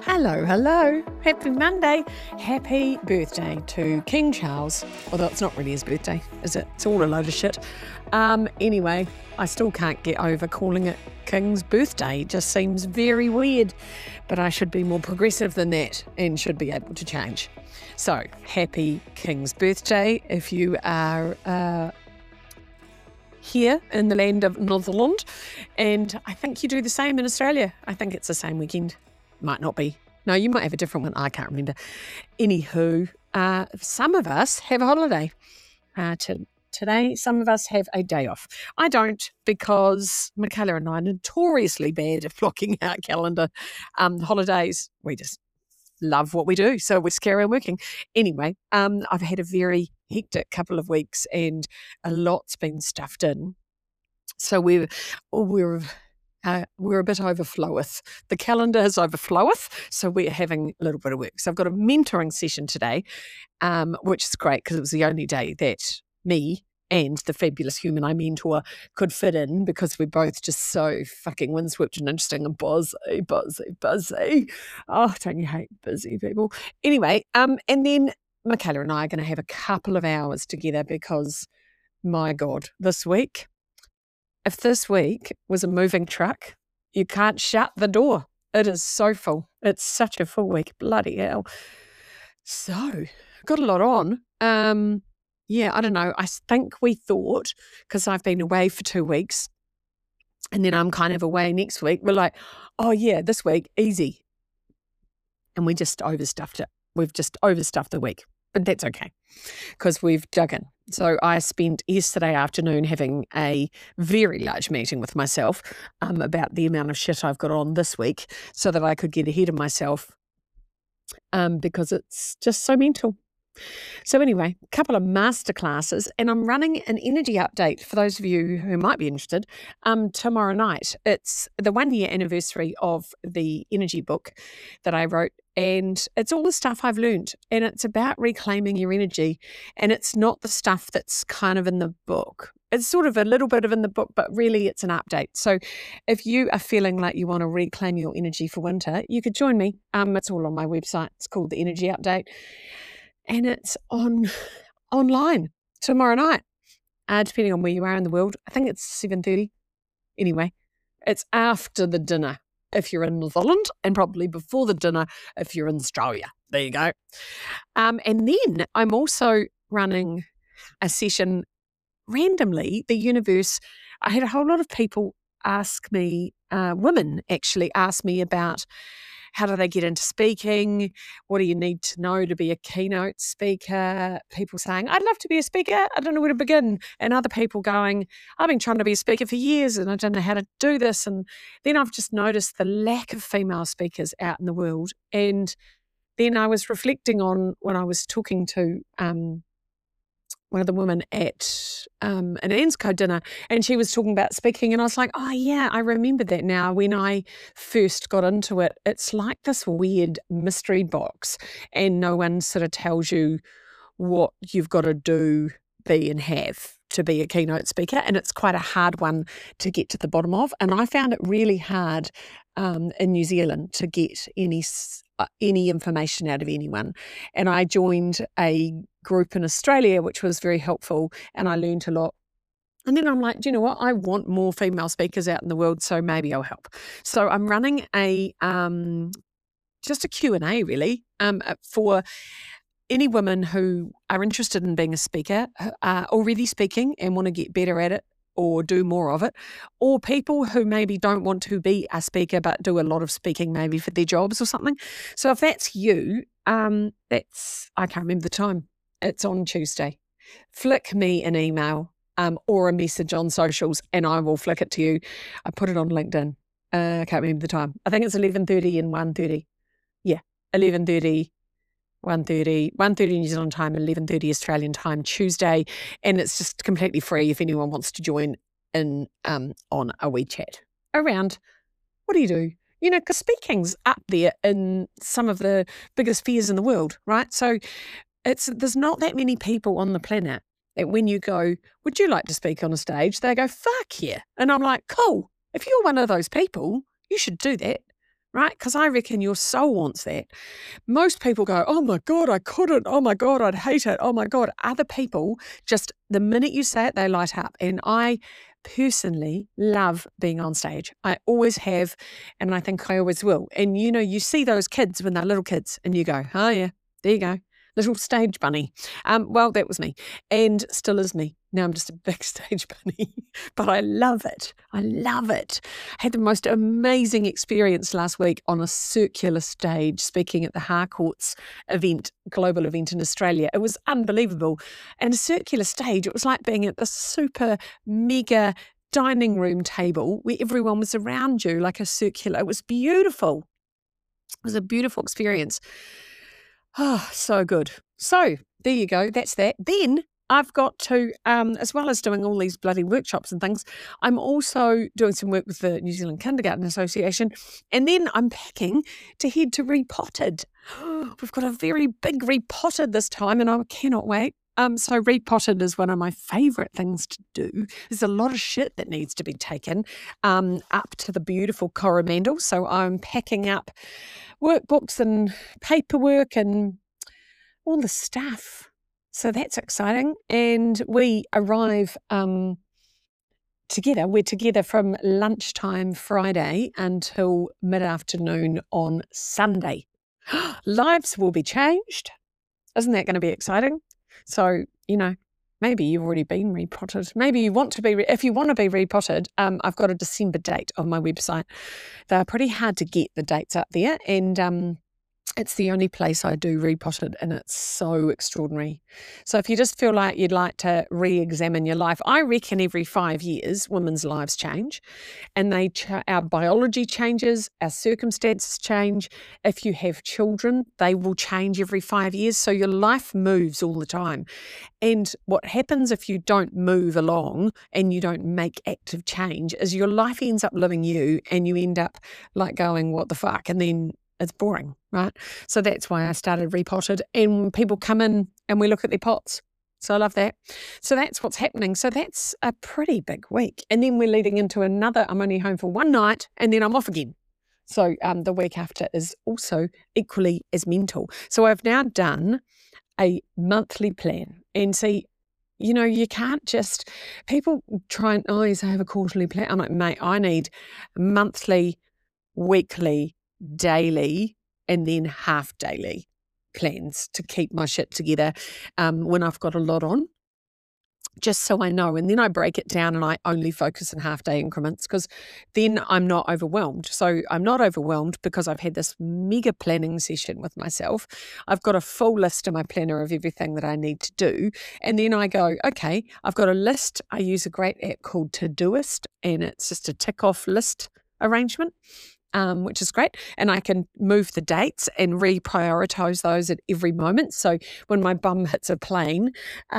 Hello, hello. Happy Monday. Happy birthday to King Charles. Although it's not really his birthday, is it? It's all a load of shit. Anyway, I still can't get over calling it King's birthday. It just seems very weird. But I should be more progressive than that and should be able to change. So, happy King's birthday if you are here in the land of Northern. And I think you do the same in Australia. I think it's the same weekend. Might not be. No, you might have a different one. I can't remember. Anywho, some of us have a holiday. Today, some of us have a day off. I don't, because Michaela and I are notoriously bad at blocking our calendar holidays. We just love what we do, so we carry on working. Anyway, I've had a very hectic couple of weeks and a lot's been stuffed in. So we're a bit overfloweth. The calendar is overfloweth, so we're having a little bit of work. So I've got a mentoring session today, which is great because it was the only day that me and the fabulous human I mentor could fit in because we're both just so fucking windswept and interesting and busy. Oh, don't you hate busy people? Anyway, and then Michaela and I are going to have a couple of hours together because, my God, this week, if this week was a moving truck, you can't shut the door. It is so full. It's such a full week. Bloody hell. So, got a lot on. Yeah, I don't know. I think we thought, because I've been away for 2 weeks, and then I'm kind of away next week, we're like, oh yeah, this week, easy. And we just overstuffed it. We've just overstuffed the week. But that's okay, because we've dug in. So I spent yesterday afternoon having a very large meeting with myself about the amount of shit I've got on this week so that I could get ahead of myself because it's just so mental. So anyway, a couple of masterclasses, and I'm running an energy update for those of you who might be interested tomorrow night. It's the 1-year anniversary of the energy book that I wrote, and it's all the stuff I've learned, and it's about reclaiming your energy, and it's not the stuff that's kind of in the book. It's sort of a little bit of in the book, but really it's an update. So if you are feeling like you want to reclaim your energy for winter, you could join me. It's all on my website. It's called the Energy Update. And it's online tomorrow night, depending on where you are in the world. I think it's 7:30. Anyway, it's after the dinner if you're in New Zealand, and probably before the dinner if you're in Australia. There you go. And then I'm also running a session randomly. The universe, I had a whole lot of people ask me, women actually ask me about how do they get into speaking? What do you need to know to be a keynote speaker? People saying, I'd love to be a speaker. I don't know where to begin. And other people going, I've been trying to be a speaker for years and I don't know how to do this. And then I've just noticed the lack of female speakers out in the world. And then I was reflecting on when I was talking to one of the women at an ENSCO dinner, and she was talking about speaking, and I was like, oh yeah, I remember that now. When I first got into it, it's like this weird mystery box, and no one sort of tells you what you've got to do, be and have to be a keynote speaker, and it's quite a hard one to get to the bottom of. And I found it really hard in New Zealand to get any information out of anyone. And I joined a group in Australia, which was very helpful, and I learned a lot. And then I'm like, do you know what? I want more female speakers out in the world, so maybe I'll help. So I'm running a just a Q&A really for any women who are interested in being a speaker, are already speaking and want to get better at it or do more of it, or people who maybe don't want to be a speaker but do a lot of speaking maybe for their jobs or something. So if that's you, I can't remember the time. It's on Tuesday. Flick me an email or a message on socials and I will flick it to you. I put it on LinkedIn. I can't remember the time. I think it's 11:30 and 1:30. Yeah, 11:30. 1:30 New Zealand time, 11:30 Australian time, Tuesday, and it's just completely free if anyone wants to join in on a wee chat around what do you do? You know, because speaking's up there in some of the biggest spheres in the world, right? So there's not that many people on the planet that when you go, would you like to speak on a stage? They go, fuck yeah. And I'm like, cool. If you're one of those people, you should do that. right? Because I reckon your soul wants that. Most people go, oh my God, I couldn't. Oh my God, I'd hate it. Oh my God. Other people, just the minute you say it, they light up. And I personally love being on stage. I always have, and I think I always will. And you see those kids when they're little kids and you go, oh yeah, there you go. Little stage bunny. Well, that was me and still is me. Now I'm just a big stage bunny, but I love it. I love it. I had the most amazing experience last week on a circular stage speaking at the Harcourts event, global event in Australia. It was unbelievable. And a circular stage, it was like being at this super mega dining room table where everyone was around you like a circular. It was beautiful. It was a beautiful experience. Oh, so good. So there you go. That's that. Then I've got to, as well as doing all these bloody workshops and things, I'm also doing some work with the New Zealand Kindergarten Association. And then I'm packing to head to Repotted. We've got a very big Repotted this time and I cannot wait. So Repotted is one of my favourite things to do. There's a lot of shit that needs to be taken up to the beautiful Coromandel. So I'm packing up workbooks and paperwork and all the stuff. So that's exciting. And we arrive together. We're together from lunchtime Friday until mid-afternoon on Sunday. Lives will be changed. Isn't that going to be exciting? So, maybe you've already been repotted. Maybe you want to be, if you want to be repotted, I've got a December date on my website. They're pretty hard to get, the dates up there. And it's the only place I do Repotted, and it's so extraordinary. So if you just feel like you'd like to re-examine your life, I reckon every 5 years, women's lives change, and our biology changes, our circumstances change. If you have children, they will change every 5 years. So your life moves all the time. And what happens if you don't move along and you don't make active change is your life ends up living you, and you end up like going, what the fuck? And then it's boring, right? So that's why I started Repotted, and people come in and we look at their pots. So I love that. So that's what's happening. So that's a pretty big week. And then we're leading into another, I'm only home for one night and then I'm off again. So the week after is also equally as mental. So I've now done a monthly plan. And see, you can't just, people try and always have a quarterly plan. I'm like, mate, I need monthly, weekly, daily, and then half daily plans to keep my shit together when I've got a lot on, just so I know. And then I break it down and I only focus in half day increments, because then I'm not overwhelmed. So I'm not overwhelmed because I've had this mega planning session with myself. I've got a full list in my planner of everything that I need to do. And then I go, okay, I've got a list. I use a great app called Todoist, and it's just a tick off list arrangement. Which is great. And I can move the dates and reprioritize those at every moment. So when my bum hits a plane,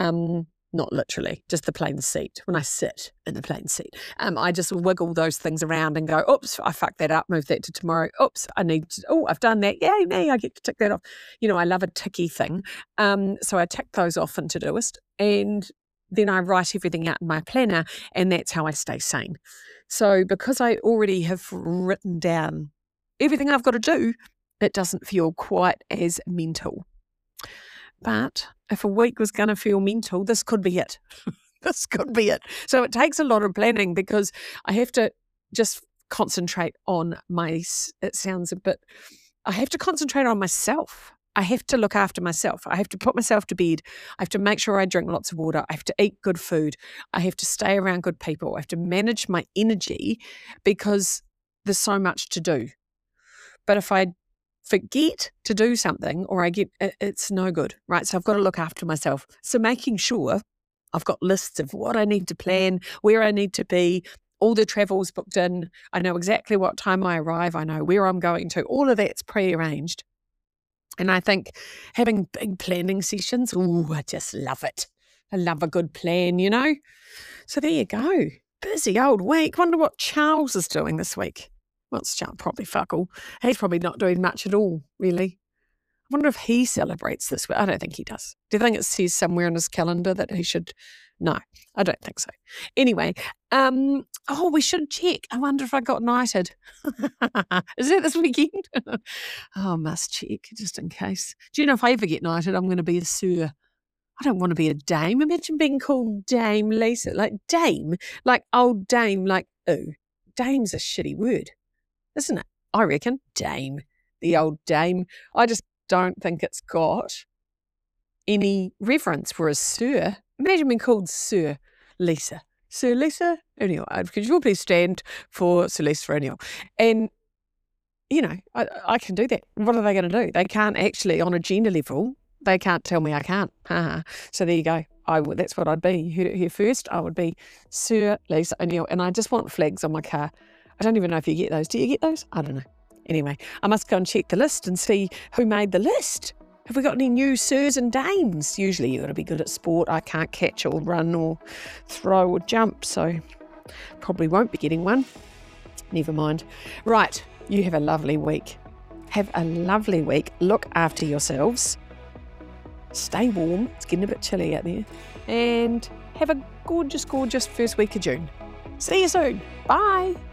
not literally, just the plane seat, when I sit in the plane seat, I just wiggle those things around and go, oops, I fucked that up, move that to tomorrow. Oops, I've done that. Yay, me, I get to tick that off. I love a ticky thing. So I tick those off in Todoist, and then I write everything out in my planner, and that's how I stay sane. So because I already have written down everything I've got to do, it doesn't feel quite as mental. But if a week was going to feel mental, this could be it. This could be it. So it takes a lot of planning, because I have to just concentrate on I have to concentrate on myself. I have to look after myself. I have to put myself to bed. I have to make sure I drink lots of water. I have to eat good food. I have to stay around good people. I have to manage my energy, because there's so much to do. But if I forget to do something, or it's no good, right? So I've got to look after myself. So making sure I've got lists of what I need to plan, where I need to be, all the travel's booked in. I know exactly what time I arrive. I know where I'm going to. All of that's prearranged. And I think having big planning sessions, I just love it. I love a good plan, So there you go. Busy old week. Wonder what Charles is doing this week. What's Charles? Probably fuck all. He's probably not doing much at all, really. wonder if he celebrates this. I don't think he does. Do you think it says somewhere in his calendar that he should? No, I don't think so. Anyway, we should check. I wonder if I got knighted. Is that this weekend? Must check just in case. Do you know if I ever get knighted, I'm going to be a Sir. I don't want to be a dame. Imagine being called Dame Lisa. Like dame, like old dame, like, ooh, dame's a shitty word, isn't it? I reckon. Dame, the old dame. I just don't think it's got any reverence for a Sir. Imagine being called Sir Lisa. Sir Lisa O'Neill. Could you all please stand for Sir Lisa O'Neill? And, I can do that. What are they going to do? They can't actually, on a gender level, they can't tell me I can't. So there you go. That's what I'd be. You heard it here first. I would be Sir Lisa O'Neill. And I just want flags on my car. I don't even know if you get those. Do you get those? I don't know. Anyway, I must go and check the list and see who made the list. Have we got any new sirs and dames? Usually you've got to be good at sport. I can't catch or run or throw or jump, so probably won't be getting one. Never mind. Right, you have a lovely week. Have a lovely week. Look after yourselves. Stay warm. It's getting a bit chilly out there. And have a gorgeous, gorgeous first week of June. See you soon. Bye.